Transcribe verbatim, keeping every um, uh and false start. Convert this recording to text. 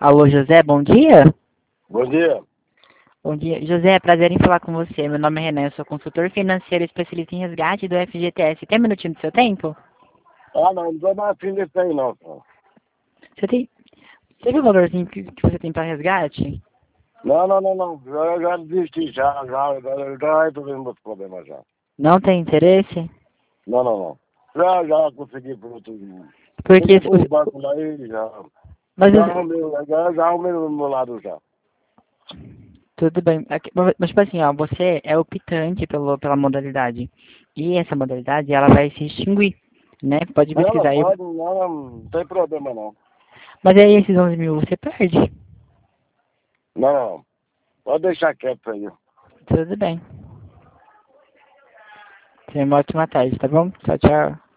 Alô, José, bom dia. Bom dia. Bom dia. José, prazer em falar com você. Meu nome é Renan, eu sou consultor financeiro especialista em resgate do F G T S. Tem um minutinho do seu tempo? Ah, não, não tô mais afim desse aí, não, cara. Você tem... Você viu o valorzinho que, que você tem para resgate? Não, não, não, não. Eu já desisti, já, já, já, já resolvi meus problemas já. Não tem interesse? Não, não, não. Já, já consegui por outro. Porque... Liguei pro os- banco lá e já. Mas Já os- arrumei, já, já arrumei do meu lado já. tudo bem. Aqui- Mas, tipo assim, ó, você é optante pelo, pela modalidade. E essa modalidade, ela vai se extinguir, né? Pode Não, não pesquisar aí. pode, não, não, não tem problema não. Mas aí esses onze mil você perde. Não, não, não. Pode deixar quieto aí. Tudo bem. Tenha uma ótima tarde, tá bom? Tchau, tchau.